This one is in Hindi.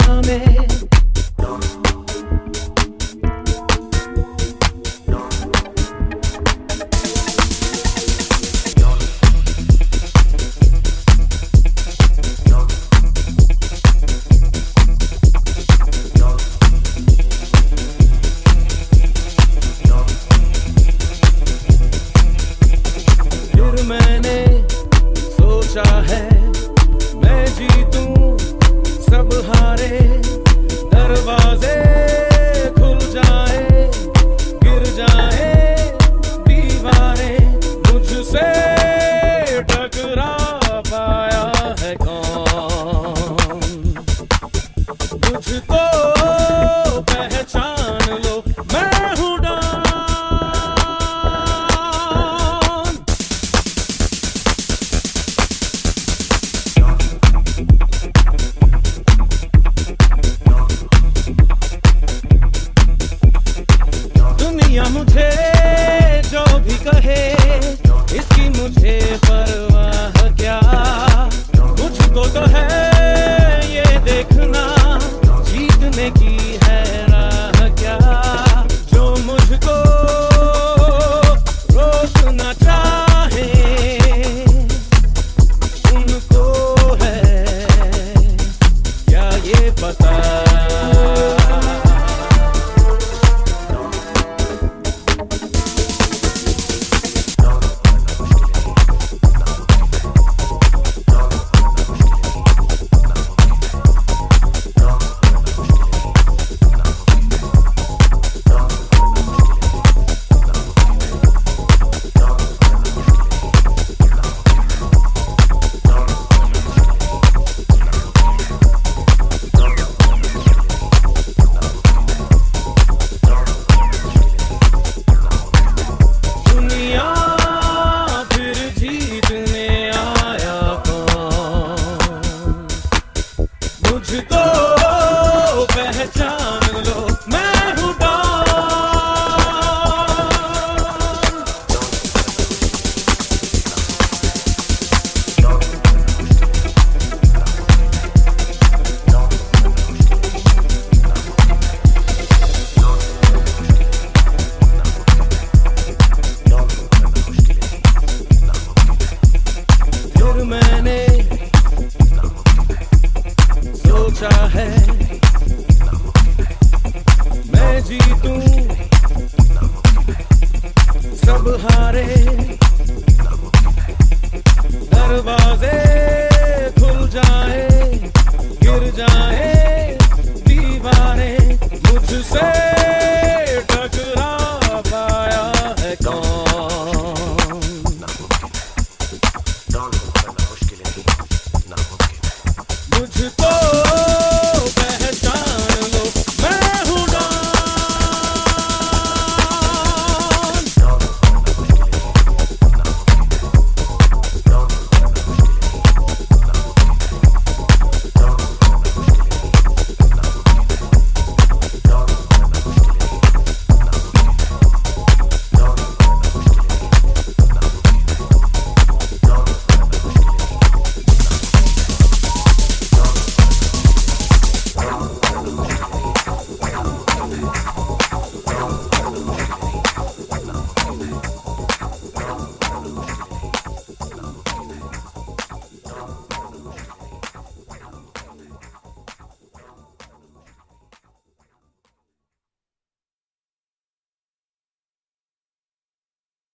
में मैंने सोचा है मैं जीतूं सब हारे, दरवाजे खुल जाए गिर जाए दीवारें, मुझसे टकरा पाया है कौन? मुझको पहचान लो मैं हूँ मुझे जो भी कहे इसकी मुझे परवाह क्या, मुझको तो है ये देखना जीतने की है राह क्या, जो मुझको रोकना चाहे उनको है क्या ये पता। मुझको पहचान लो मैं हूँ फिर मैंने सोचा है मैं जीतूं सब हारे, दरवाजे खुल जाए गिर जाए दीवारें, मुझसे